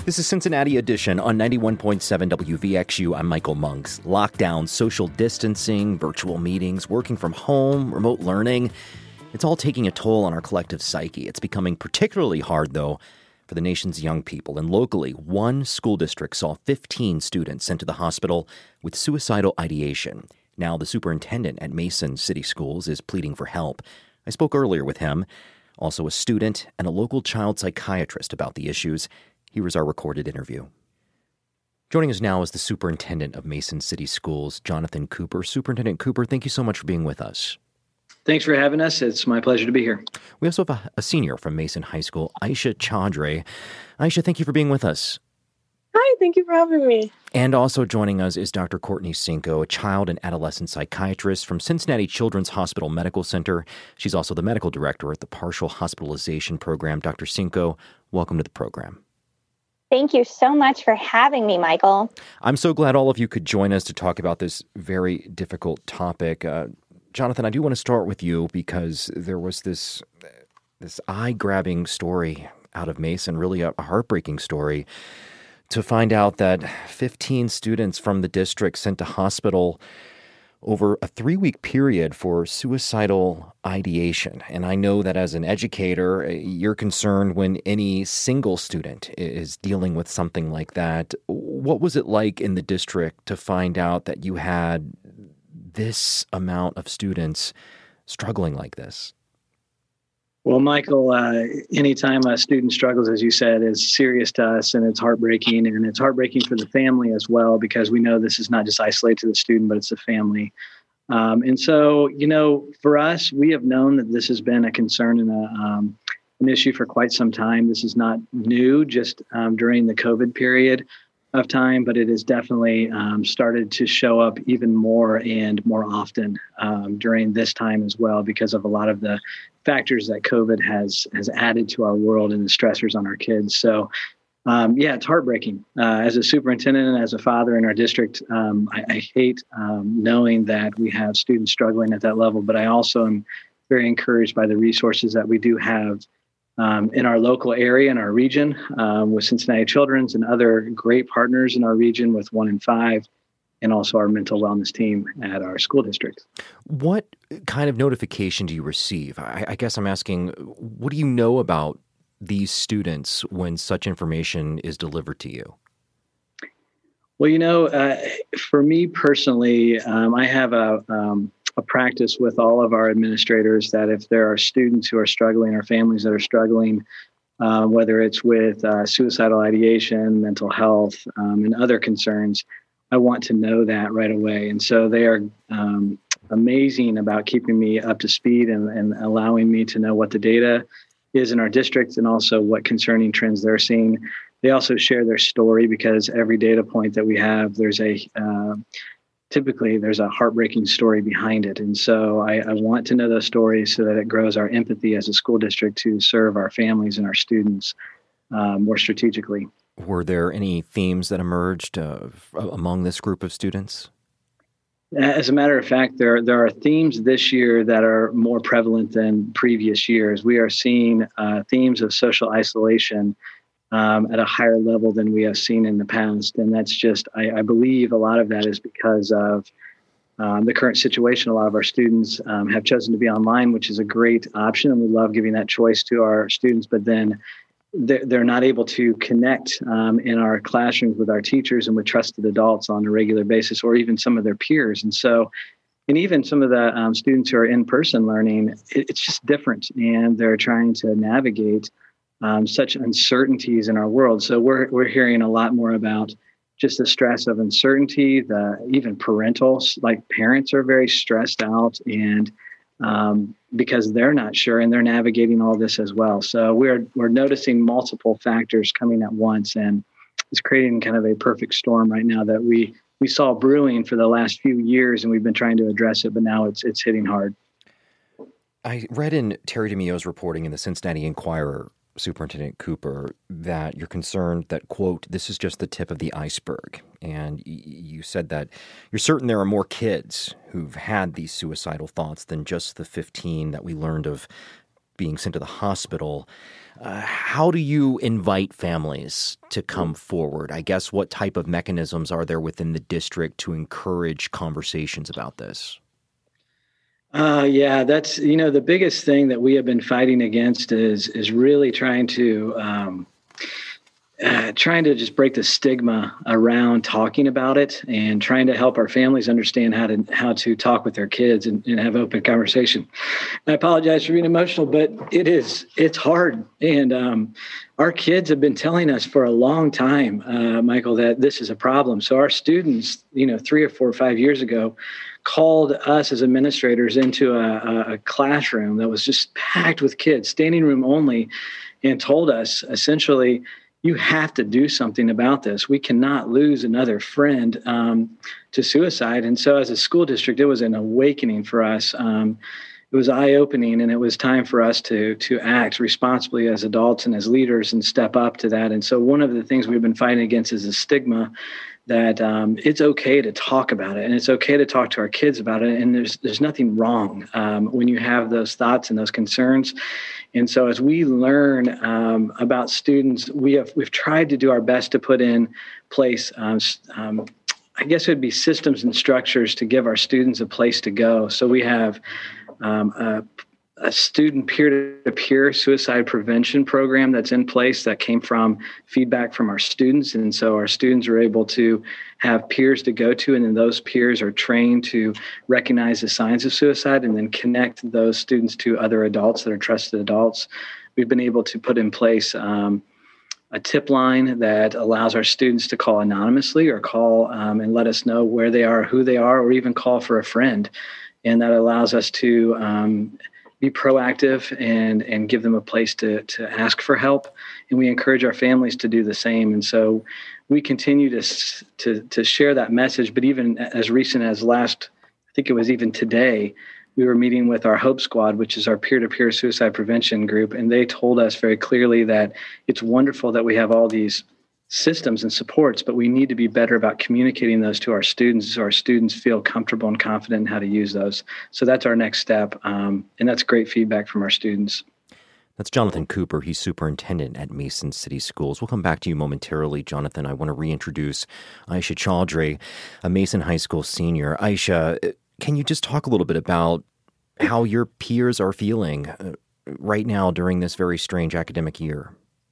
This is Cincinnati Edition on 91.7 WVXU. I'm Michael Monks. Lockdown, social distancing, virtual meetings, working from home, remote learning. It's all taking a toll on our collective psyche. It's becoming particularly hard, though, for the nation's young people. And locally, one school district saw 15 students sent to the hospital with suicidal ideation. Now, the superintendent at Mason City Schools is pleading for help. I spoke earlier with him, also a student and a local child psychiatrist, about the issues. Here is our recorded interview. Joining us now is the superintendent of Mason City Schools, Jonathan Cooper. Superintendent Cooper, thank you so much for being with us. Thanks for having us. It's my pleasure to be here. We also have a senior from Mason High School, Aisha Chaudhry. Aisha, thank you for being with us. Hi, thank you for having me. And also joining us is Dr. Courtney Cinco, a child and adolescent psychiatrist from Cincinnati Children's Hospital Medical Center. She's also the medical director at the Partial Hospitalization Program. Dr. Cinco, welcome to the program. Thank you so much for having me, Michael. I'm so glad all of you could join us to talk about this very difficult topic. Jonathan, I do want to start with you because there was this eye-grabbing story out of Mason, really a heartbreaking story, to find out that 15 students from the district sent to hospital over a 3-week period for suicidal ideation. And I know that as an educator, you're concerned when any single student is dealing with something like that. What was it like in the district to find out that you had this amount of students struggling like this? Well, Michael, anytime a student struggles, as you said, is serious to us, and it's heartbreaking, and it's heartbreaking for the family as well, because we know this is not just isolated to the student, but it's a family. And so, for us, we have known that this has been a concern and an issue for quite some time. This is not new, just during the COVID period of time, but it has definitely started to show up even more and more often during this time as well, because of a lot of the factors that COVID has added to our world and the stressors on our kids. So, it's heartbreaking. As a superintendent and as a father in our district, I hate knowing that we have students struggling at that level, but I also am very encouraged by the resources that we do have in our local area, in our region, with Cincinnati Children's and other great partners in our region with 1 in 5, and also our mental wellness team at our school district. What kind of notification do you receive? I guess I'm asking, what do you know about these students when such information is delivered to you? Well, for me personally, I have a practice with all of our administrators that if there are students who are struggling or families that are struggling, whether it's with suicidal ideation, mental health, and other concerns, I want to know that right away. And so they are amazing about keeping me up to speed and allowing me to know what the data is in our district and also what concerning trends they're seeing. They also share their story, because every data point that we have, typically there's a heartbreaking story behind it. And so I want to know those stories so that it grows our empathy as a school district to serve our families and our students more strategically. Were there any themes that emerged among this group of students? As a matter of fact, there are themes this year that are more prevalent than previous years. We are seeing themes of social isolation at a higher level than we have seen in the past. And that's just, I believe a lot of that is because of the current situation. A lot of our students have chosen to be online, which is a great option, and we love giving that choice to our students, but then they're not able to connect in our classrooms with our teachers and with trusted adults on a regular basis, or even some of their peers. And so, and even some of the students who are in-person learning, it's just different, and they're trying to navigate such uncertainties in our world. So we're hearing a lot more about just the stress of uncertainty. Even parentals, like parents, are very stressed out, and because they're not sure and they're navigating all this as well. So we're noticing multiple factors coming at once, and it's creating kind of a perfect storm right now that we saw brewing for the last few years, and we've been trying to address it, but now it's hitting hard. I read in Terry DeMio's reporting in the Cincinnati Enquirer, Superintendent Cooper, that you're concerned that, quote, this is just the tip of the iceberg. And you said that you're certain there are more kids who've had these suicidal thoughts than just the 15 that we learned of being sent to the hospital. How do you invite families to come forward? I guess what type of mechanisms are there within the district to encourage conversations about this? Yeah, that's, the biggest thing that we have been fighting against is really trying to just break the stigma around talking about it and trying to help our families understand how to talk with their kids and have open conversation. I apologize for being emotional, but it's hard. And our kids have been telling us for a long time, Michael, that this is a problem. So our students, 3 or 4 or 5 years ago, called us as administrators into a classroom that was just packed with kids, standing room only, and told us essentially, you have to do something about this. We cannot lose another friend to suicide. And so as a school district, it was an awakening for us. It was eye-opening, and it was time for us to act responsibly as adults and as leaders and step up to that. And so one of the things we've been fighting against is the stigma that it's okay to talk about it, and it's okay to talk to our kids about it. And there's nothing wrong when you have those thoughts and those concerns. And so as we learn about students, we've tried to do our best to put in place, I guess it would be systems and structures to give our students a place to go. So we have a student peer-to-peer suicide prevention program that's in place that came from feedback from our students. And so our students are able to have peers to go to, and then those peers are trained to recognize the signs of suicide and then connect those students to other adults that are trusted adults. We've been able to put in place a tip line that allows our students to call anonymously or call and let us know where they are, who they are, or even call for a friend. And that allows us to be proactive and give them a place to ask for help. And we encourage our families to do the same. And so we continue to share that message. But even as recent as I think it was even today, we were meeting with our Hope Squad, which is our peer-to-peer suicide prevention group. And they told us very clearly that it's wonderful that we have all these systems and supports, but we need to be better about communicating those to our students so our students feel comfortable and confident in how to use those. So that's our next step, and that's great feedback from our students. That's Jonathan Cooper. He's superintendent at Mason City Schools. We'll come back to you momentarily, Jonathan. I want to reintroduce Aisha Chaudhry, a Mason High School senior. Aisha, can you just talk a little bit about how your peers are feeling right now during this very strange academic year?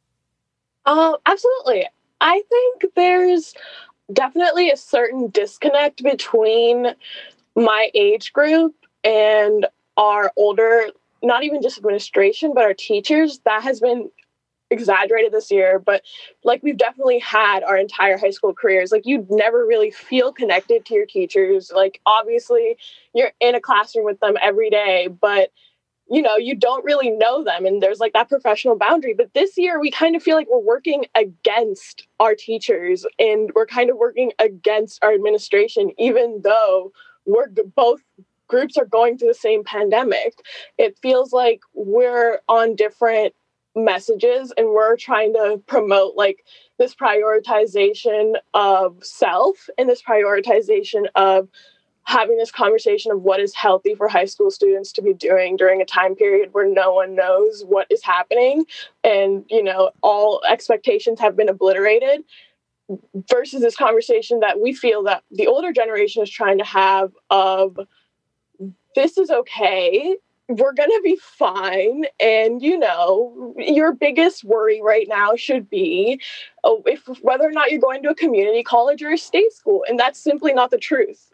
Absolutely. I think there's definitely a certain disconnect between my age group and our older, not even just administration, but our teachers. That has been exaggerated this year, but we've definitely had our entire high school careers. You never really feel connected to your teachers. Obviously you're in a classroom with them every day, but you don't really know them, and there's that professional boundary. But this year we kind of feel like we're working against our teachers, and we're kind of working against our administration, even though both groups are going through the same pandemic. It feels like we're on different messages, and we're trying to promote this prioritization of self and this prioritization of having this conversation of what is healthy for high school students to be doing during a time period where no one knows what is happening, and all expectations have been obliterated, versus this conversation that we feel that the older generation is trying to have of, this is okay, we're going to be fine. And, your biggest worry right now should be whether or not you're going to a community college or a state school. And that's simply not the truth.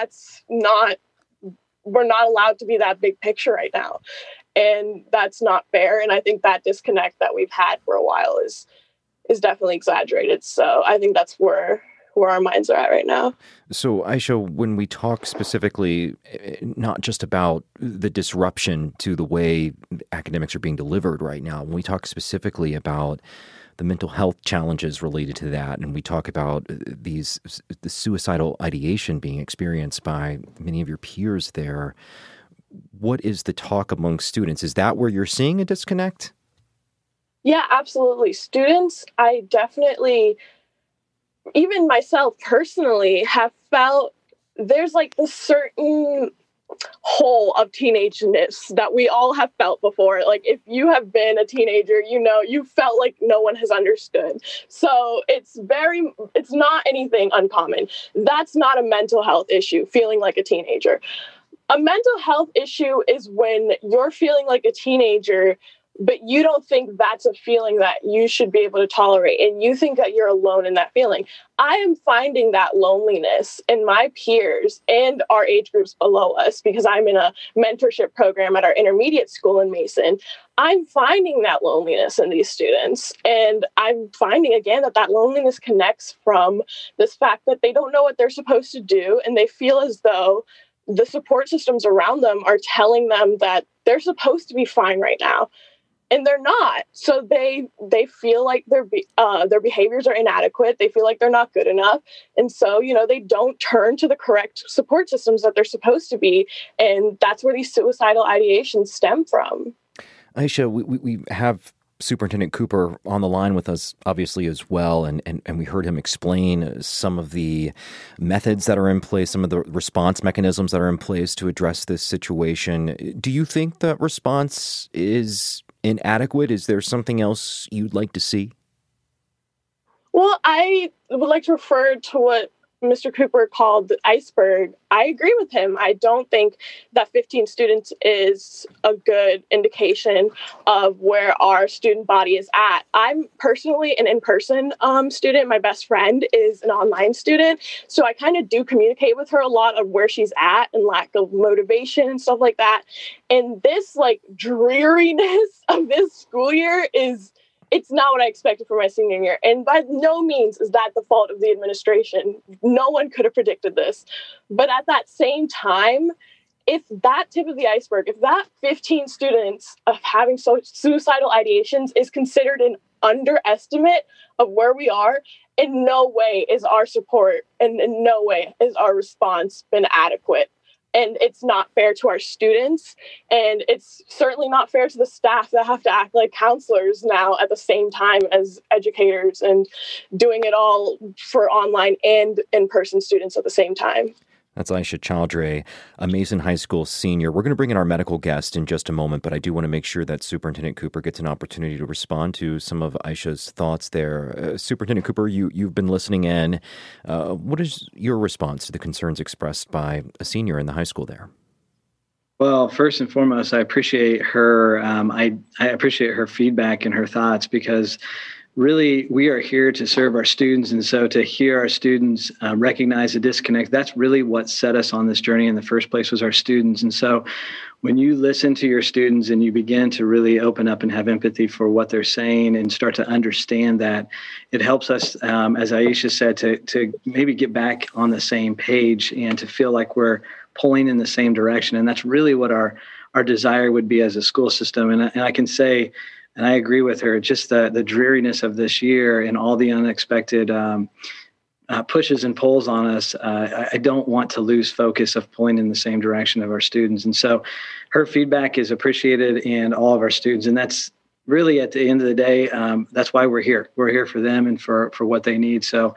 We're not allowed to be that big picture right now. And that's not fair. And I think that disconnect that we've had for a while is definitely exaggerated. So I think that's where our minds are at right now. So, Aisha, when we talk specifically, not just about the disruption to the way academics are being delivered right now, when we talk specifically about the mental health challenges related to that, and we talk about the suicidal ideation being experienced by many of your peers there, what is the talk among students? Is that where you're seeing a disconnect? Yeah, absolutely. Students, I definitely, even myself personally, have felt there's this certain hole of teenageness that we all have felt before. Like, if you have been a teenager, you felt like no one has understood. So it's not anything uncommon. That's not a mental health issue, feeling like a teenager. A mental health issue is when you're feeling like a teenager, but you don't think that's a feeling that you should be able to tolerate, and you think that you're alone in that feeling. I am finding that loneliness in my peers and our age groups below us, because I'm in a mentorship program at our intermediate school in Mason. I'm finding that loneliness in these students, and I'm finding again that loneliness connects from this fact that they don't know what they're supposed to do, and they feel as though the support systems around them are telling them that they're supposed to be fine right now. And they're not. So they feel like their behaviors are inadequate. They feel like they're not good enough. And so, they don't turn to the correct support systems that they're supposed to be. And that's where these suicidal ideations stem from. Aisha, we have Superintendent Cooper on the line with us, obviously, as well. And we heard him explain some of the methods that are in place, some of the response mechanisms that are in place to address this situation. Do you think that response is inadequate? Is there something else you'd like to see? Well, I would like to refer to what Mr. Cooper called the iceberg. I agree with him. I don't think that 15 students is a good indication of where our student body is at. I'm personally an in-person student. My best friend is an online student. So I kind of do communicate with her a lot of where she's at and lack of motivation and stuff like that. And this dreariness of this school year it's not what I expected for my senior year. And by no means is that the fault of the administration. No one could have predicted this. But at that same time, if that tip of the iceberg, if that 15 students of having suicidal ideations is considered an underestimate of where we are, in no way is our support and in no way is our response been adequate. And it's not fair to our students. And it's certainly not fair to the staff that have to act like counselors now at the same time as educators and doing it all for online and in-person students at the same time. That's Aisha Chaudhry, a Mason High School senior. We're going to bring in our medical guest in just a moment, but I do want to make sure that Superintendent Cooper gets an opportunity to respond to some of Aisha's thoughts there. Superintendent Cooper, you've been listening in. What is your response to the concerns expressed by a senior in the high school there? Well, first and foremost, I appreciate her. I appreciate her feedback and her thoughts, because really, we are here to serve our students. And so to hear our students recognize the disconnect, that's really what set us on this journey in the first place, was our students. And so when you listen to your students and you begin to really open up and have empathy for what they're saying and start to understand that, it helps us, as Aisha said, to maybe get back on the same page and to feel like we're pulling in the same direction. And that's really what our desire would be as a school system. And I can say, and I agree with her, just the dreariness of this year and all the unexpected pushes and pulls on us. I don't want to lose focus of pulling in the same direction of our students. And so her feedback is appreciated, and all of our students. And that's really, at the end of the day, that's why we're here. We're here for them and for what they need. So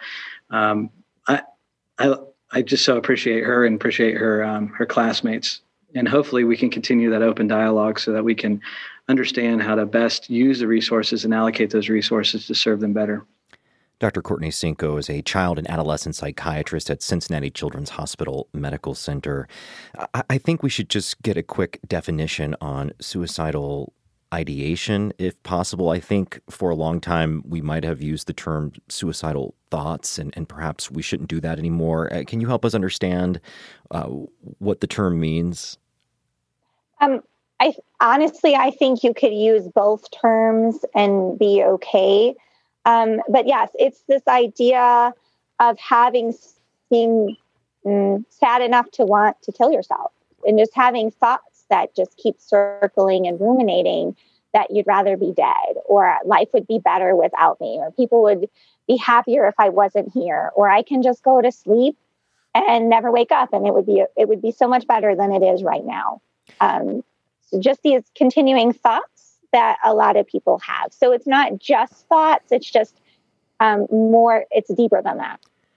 I just so appreciate her and appreciate her classmates. And hopefully we can continue that open dialogue so that we can understand how to best use the resources and allocate those resources to serve them better. Dr. Courtney Cinco is a child and adolescent psychiatrist at Cincinnati Children's Hospital Medical Center. I think we should just get a quick definition on suicidal ideation, if possible. I think for a long time we might have used the term suicidal thoughts, and perhaps we shouldn't do that anymore. Can you help us understand what the term means? I think you could use both terms and be okay. But yes, it's this idea of being sad enough to want to kill yourself, and just having thoughts that just keep circling and ruminating that you'd rather be dead, or life would be better without me, or people would be happier if I wasn't here, or I can just go to sleep and never wake up, and it would be so much better than it is right now. So just these continuing thoughts that a lot of people have. So it's not just thoughts, it's just it's deeper than that.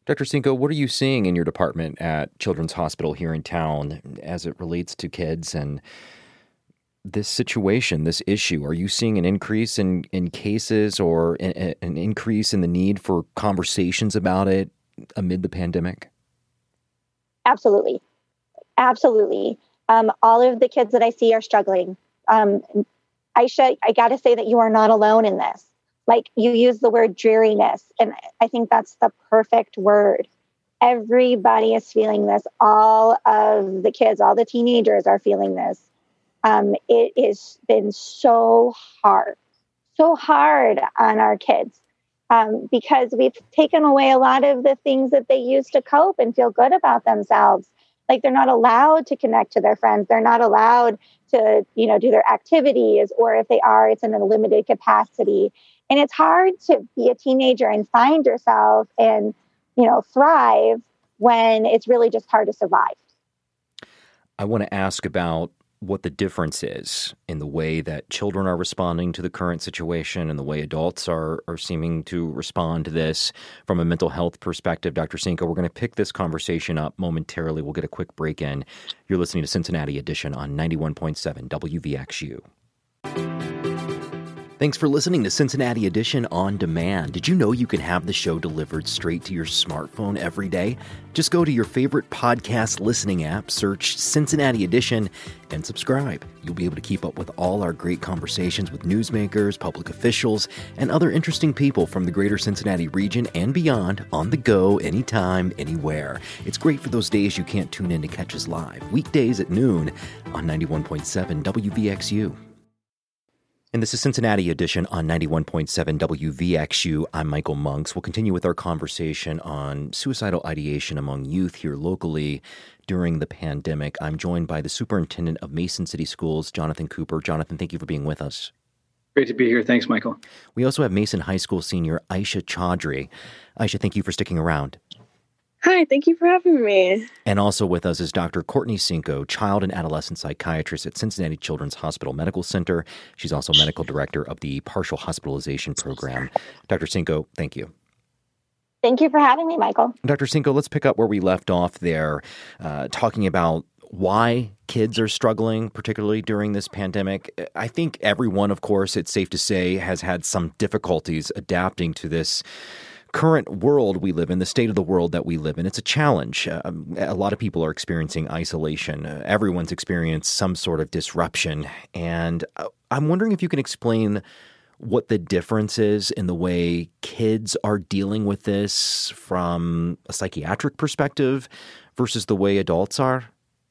Dr. Cinco, what are you seeing in your department at Children's Hospital here in town as it relates to kids and this situation, this issue? Are you seeing an increase in cases or an increase in the need for conversations about it amid the pandemic? Absolutely. Absolutely. All of the kids that I see are struggling. Aisha, I got to say that you are not alone in this. Like, you use the word dreariness, and I think that's the perfect word. Everybody is feeling this. All of the kids, all the teenagers are feeling this. It has been so hard on our kids because we've taken away a lot of the things that they used to cope and feel good about themselves. Like, they're not allowed to connect to their friends. They're not allowed to, do their activities, or if they are, it's in a limited capacity. And it's hard to be a teenager and find yourself and, thrive when it's really just hard to survive. I want to ask about what the difference is in the way that children are responding to the current situation and the way adults are seeming to respond to this from a mental health perspective. Dr. Cinco, we're going to pick this conversation up momentarily. We'll get a quick break in. You're listening to Cincinnati Edition on 91.7 WVXU. Thanks for listening to Cincinnati Edition On Demand. Did you know you can have the show delivered straight to your smartphone every day? Just go to your favorite podcast listening app, search Cincinnati Edition, and subscribe. You'll be able to keep up with all our great conversations with newsmakers, public officials, and other interesting people from the greater Cincinnati region and beyond on the go, anytime, anywhere. It's great for those days you can't tune in to catch us live, weekdays at noon on 91.7 WVXU. And this is Cincinnati Edition on 91.7 WVXU. I'm Michael Monks. We'll continue with our conversation on suicidal ideation among youth here locally during the pandemic. I'm joined by the superintendent of Mason City Schools, Jonathan Cooper. Jonathan, thank you for being with us. Great to be here. Thanks, Michael. We also have Mason High School senior Aisha Chaudhry. Aisha, thank you for sticking around. Hi, thank you for having me. And also with us is Dr. Courtney Cinco, child and adolescent psychiatrist at Cincinnati Children's Hospital Medical Center. She's also medical director of the Partial Hospitalization Program. Dr. Cinco, thank you. Thank you for having me, Michael. Dr. Cinco, let's pick up where we left off there, talking about why kids are struggling, particularly during this pandemic. I think everyone, of course, it's safe to say, has had some difficulties adapting to this current world we live in, the state of the world that we live in. It's a challenge. A lot of people are experiencing isolation. Everyone's experienced some sort of disruption. And I'm wondering if you can explain what the difference is in the way kids are dealing with this from a psychiatric perspective versus the way adults are.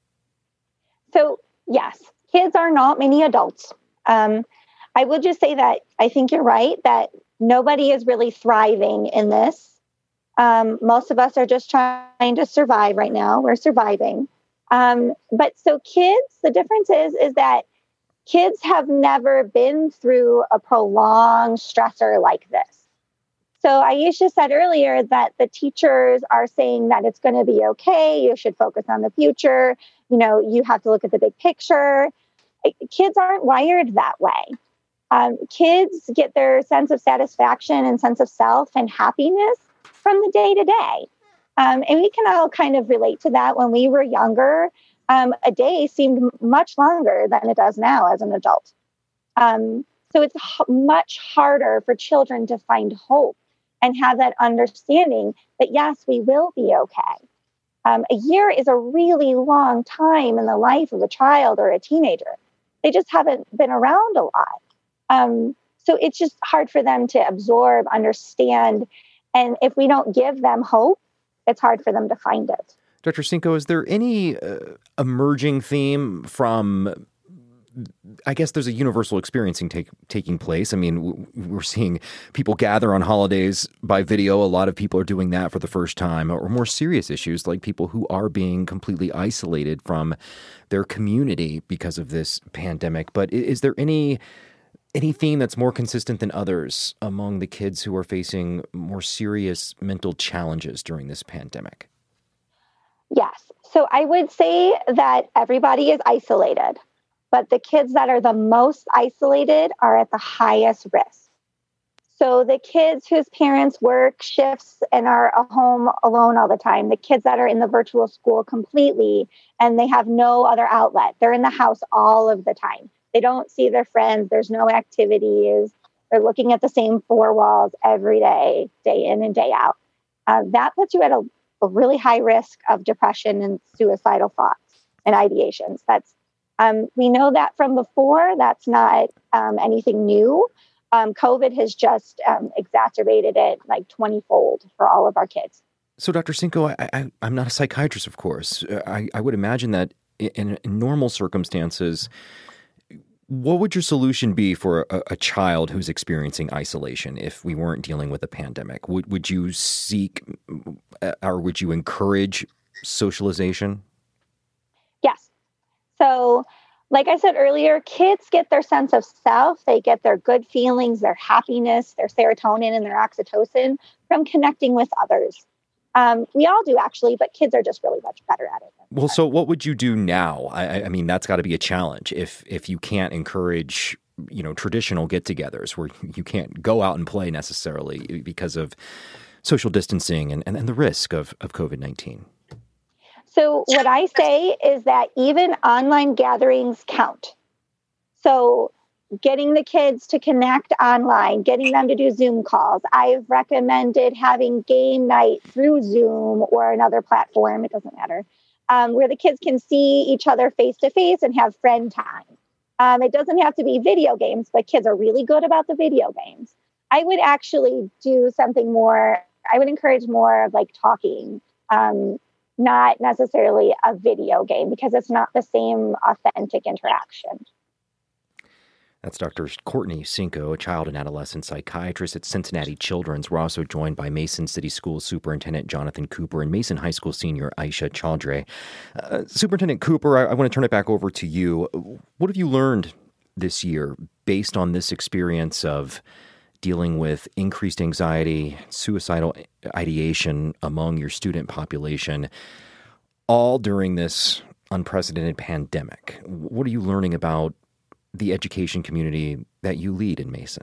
So, yes, kids are not many adults. I would just say that I think you're right that nobody is really thriving in this. Most of us are just trying to survive right now. We're surviving. But so kids, the difference is that kids have never been through a prolonged stressor like this. So Aisha said earlier that the teachers are saying that it's going to be okay. You should focus on the future. You have to look at the big picture. Kids aren't wired that way. Kids get their sense of satisfaction and sense of self and happiness from the day to day. And we can all kind of relate to that. When we were younger, a day seemed much longer than it does now as an adult. So it's much harder for children to find hope and have that understanding that, yes, we will be okay. A year is a really long time in the life of a child or a teenager. They just haven't been around a lot. So it's just hard for them to absorb, understand. And if we don't give them hope, it's hard for them to find it. Dr. Cinco, is there any emerging theme from, I guess there's a universal experiencing taking place. I mean, we're seeing people gather on holidays by video. A lot of people are doing that for the first time, or more serious issues like people who are being completely isolated from their community because of this pandemic. But is there any theme that's more consistent than others among the kids who are facing more serious mental challenges during this pandemic? Yes. So I would say that everybody is isolated, but the kids that are the most isolated are at the highest risk. So the kids whose parents work shifts and are at home alone all the time, the kids that are in the virtual school completely, and they have no other outlet. They're in the house all of the time. They don't see their friends. There's no activities. They're looking at the same four walls every day, day in and day out. That puts you at a really high risk of depression and suicidal thoughts and ideations. We know that from before. That's not anything new. COVID has just exacerbated it like 20-fold for all of our kids. So, Dr. Cinco, I'm not a psychiatrist, of course. I would imagine that in normal circumstances, what would your solution be for a child who's experiencing isolation if we weren't dealing with a pandemic? Would you seek or would you encourage socialization? Yes. So, like I said earlier, kids get their sense of self. They get their good feelings, their happiness, their serotonin, and their oxytocin from connecting with others. We all do, actually, but kids are just really much better at it. Well, so what would you do now? I mean, that's got to be a challenge if you can't encourage, traditional get-togethers where you can't go out and play necessarily because of social distancing and the risk of COVID-19. So what I say is that even online gatherings count. So getting the kids to connect online, getting them to do Zoom calls. I've recommended having game night through Zoom or another platform, it doesn't matter, where the kids can see each other face to face and have friend time. It doesn't have to be video games, but kids are really good about the video games. I would actually do something more. I would encourage more of like talking, not necessarily a video game, because it's not the same authentic interaction. That's Dr. Courtney Cinco, a child and adolescent psychiatrist at Cincinnati Children's. We're also joined by Mason City School Superintendent Jonathan Cooper and Mason High School Senior Aisha Chaudhry. Superintendent Cooper, I want to turn it back over to you. What have you learned this year based on this experience of dealing with increased anxiety, suicidal ideation among your student population, all during this unprecedented pandemic? What are you learning about the education community that you lead in Mason?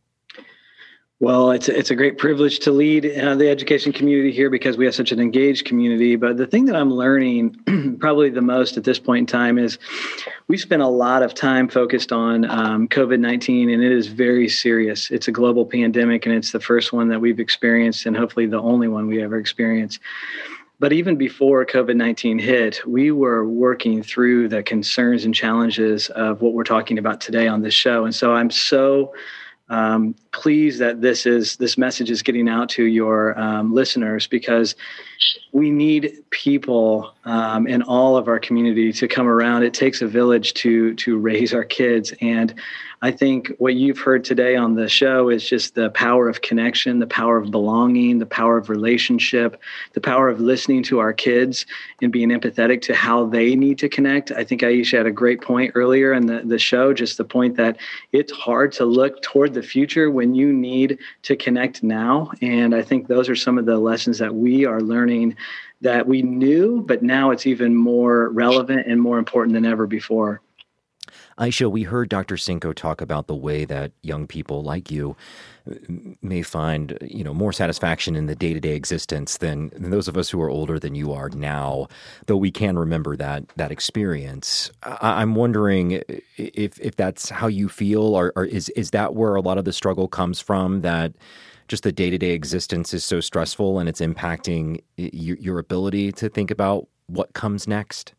Well, it's a great privilege to lead the education community here because we have such an engaged community. But the thing that I'm learning probably the most at this point in time is we spent a lot of time focused on COVID-19, and it is very serious. It's a global pandemic, and it's the first one that we've experienced and hopefully the only one we ever experienced. But even before COVID-19 hit, we were working through the concerns and challenges of what we're talking about today on this show. And so I'm so pleased that this message is getting out to your listeners, because we need people in all of our community to come around. It takes a village to raise our kids. And I think what you've heard today on the show is just the power of connection, the power of belonging, the power of relationship, the power of listening to our kids and being empathetic to how they need to connect. I think Aisha had a great point earlier in the show, just the point that it's hard to look toward the future when you need to connect now. And I think those are some of the lessons that we are learning that we knew, but now it's even more relevant and more important than ever before. Aisha, we heard Dr. Cinco talk about the way that young people like you may find, more satisfaction in the day-to-day existence than those of us who are older than you are now, though we can remember that experience. I'm wondering if that's how you feel, or is that where a lot of the struggle comes from, that just the day-to-day existence is so stressful and it's impacting your ability to think about what comes next?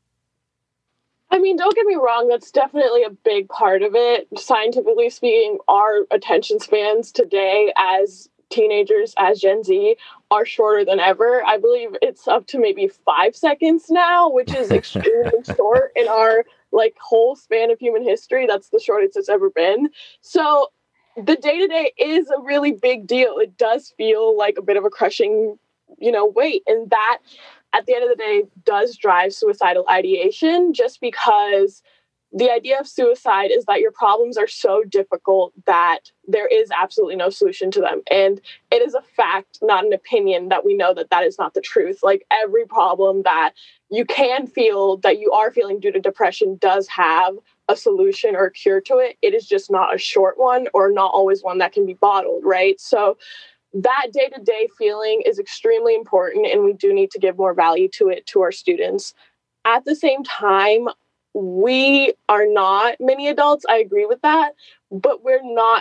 I mean, don't get me wrong, that's definitely a big part of it. Scientifically speaking, our attention spans today as teenagers, as Gen Z, are shorter than ever. I believe it's up to maybe 5 seconds now, which is extremely short in our whole span of human history. That's the shortest it's ever been. So the day-to-day is a really big deal. It does feel like a bit of a crushing, weight. And that, at the end of the day, does drive suicidal ideation, just because the idea of suicide is that your problems are so difficult that there is absolutely no solution to them. And it is a fact, not an opinion, that we know that is not the truth. Like, every problem that you can feel, that you are feeling due to depression, does have a solution or a cure to it. It is just not a short one, or not always one that can be bottled, right? So that day-to-day feeling is extremely important, and we do need to give more value to it to our students. At the same time, we are not many adults. I agree with that, but we're not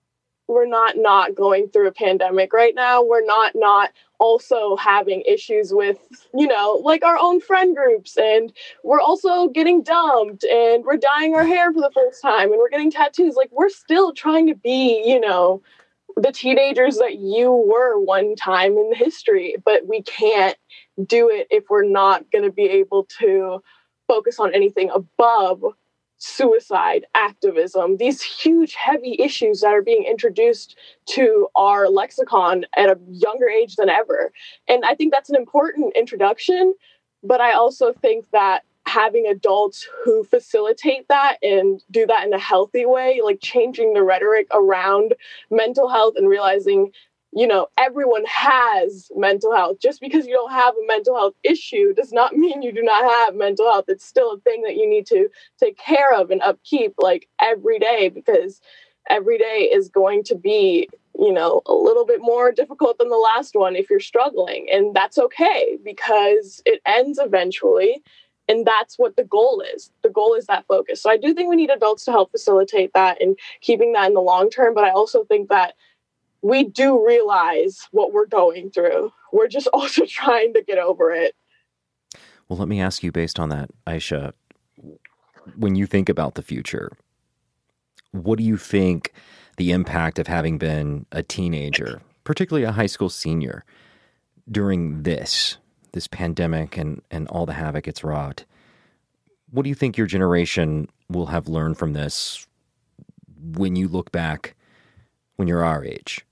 going through a pandemic right now. We're not also having issues with, like our own friend groups, and we're also getting dumped, and we're dyeing our hair for the first time, and we're getting tattoos. Like, we're still trying to be, the teenagers that you were one time in history, but we can't do it if we're not going to be able to focus on anything above suicide, activism, these huge, heavy issues that are being introduced to our lexicon at a younger age than ever. And I think that's an important introduction, but I also think that having adults who facilitate that and do that in a healthy way, like changing the rhetoric around mental health and realizing, everyone has mental health. Just because you don't have a mental health issue does not mean you do not have mental health. It's still a thing that you need to take care of and upkeep, like, every day, because every day is going to be, a little bit more difficult than the last one if you're struggling. And that's okay, because it ends eventually. And that's what the goal is. The goal is that focus. So I do think we need adults to help facilitate that and keeping that in the long term. But I also think that we do realize what we're going through. We're just also trying to get over it. Well, let me ask you, based on that, Aisha, when you think about the future, what do you think the impact of having been a teenager, particularly a high school senior, during this pandemic and all the havoc it's wrought, what do you think your generation will have learned from this when you look back when you're our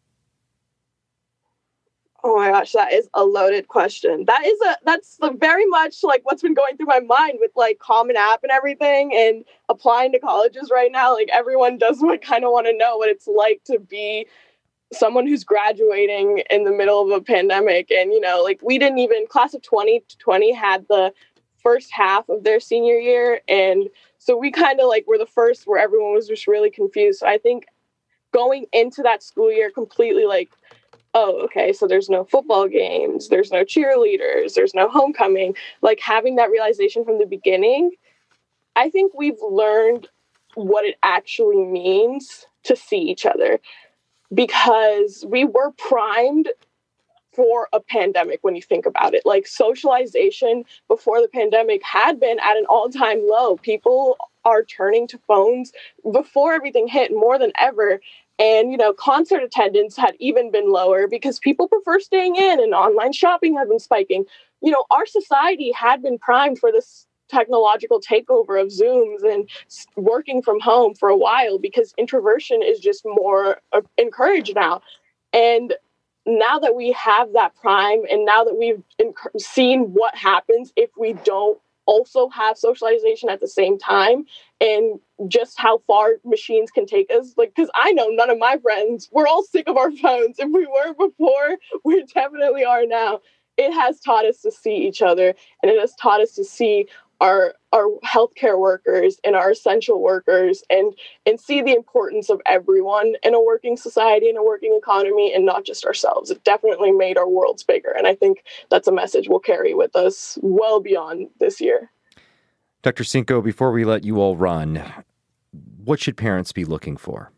age? Oh my gosh, that is a loaded question. That's very much like what's been going through my mind with like Common App and everything and applying to colleges right now. Like, everyone does kind of want to know what it's like to be someone who's graduating in the middle of a pandemic. And, we didn't even, class of 2020 had the first half of their senior year. And so we kind of were the first where everyone was just really confused. So I think going into that school year completely oh, okay, so there's no football games, there's no cheerleaders, there's no homecoming, having that realization from the beginning, I think we've learned what it actually means to see each other. Because we were primed for a pandemic when you think about it. Socialization before the pandemic had been at an all-time low. People are turning to phones before everything hit more than ever. And, concert attendance had even been lower because people prefer staying in, and online shopping had been spiking. Our society had been primed for this technological takeover of Zooms and working from home for a while, because introversion is just more encouraged now. And now that we have that prime, and now that we've seen what happens if we don't also have socialization at the same time, and just how far machines can take us, because I know none of my friends, we're all sick of our phones. If we were before, we definitely are now. It has taught us to see each other, and it has taught us to see our healthcare workers and our essential workers, and see the importance of everyone in a working society and a working economy, and not just ourselves. It definitely made our worlds bigger. And I think that's a message we'll carry with us well beyond this year. Dr. Cinco, before we let you all run, what should parents be looking for?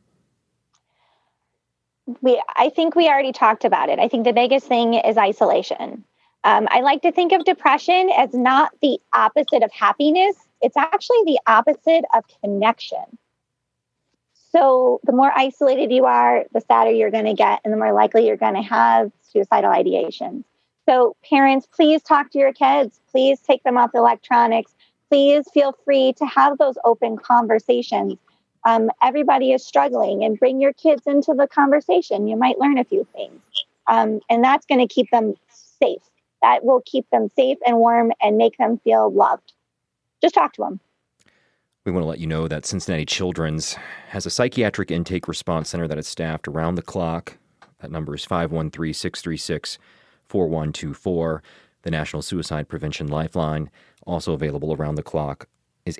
I think we already talked about it. I think the biggest thing is isolation. I like to think of depression as not the opposite of happiness. It's actually the opposite of connection. So the more isolated you are, the sadder you're going to get, and the more likely you're going to have suicidal ideations. So parents, please talk to your kids. Please take them off electronics. Please feel free to have those open conversations. Everybody is struggling, and bring your kids into the conversation. You might learn a few things. And that's going to keep them safe. That will keep them safe and warm and make them feel loved. Just talk to them. We want to let you know that Cincinnati Children's has a psychiatric intake response center that is staffed around the clock. That number is 513-636-4124. The National Suicide Prevention Lifeline, also available around the clock is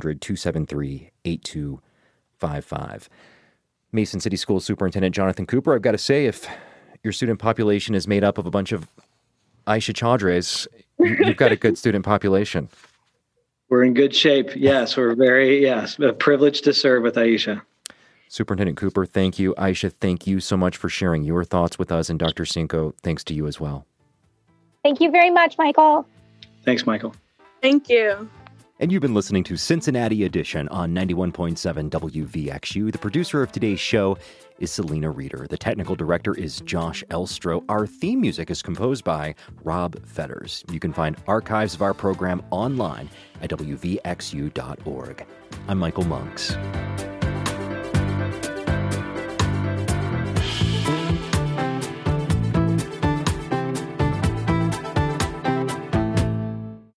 800-273-8255. Mason City School Superintendent Jonathan Cooper, I've got to say, if your student population is made up of a bunch of Aisha Chaudhrys, you've got a good student population. We're in good shape. Yes, we're privileged to serve with Aisha. Superintendent Cooper, thank you. Aisha, thank you so much for sharing your thoughts with us. And Dr. Cinco, thanks to you as well. Thank you very much, Michael. Thanks, Michael. Thank you. And you've been listening to Cincinnati Edition on 91.7 WVXU. The producer of today's show is Selena Reeder. The technical director is Josh Elstro. Our theme music is composed by Rob Fetters. You can find archives of our program online at WVXU.org. I'm Michael Monks.